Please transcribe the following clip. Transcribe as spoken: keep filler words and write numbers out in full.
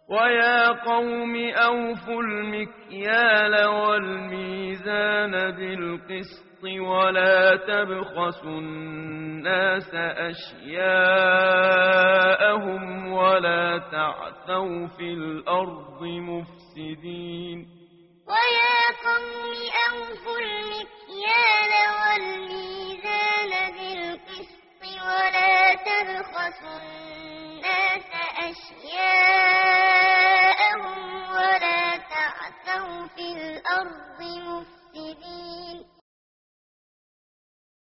ويا قوم أوفوا المكيال والميزان بالقسط ولا تبخسوا الناس أشياءهم ولا تعثوا في الأرض مفسدين ويا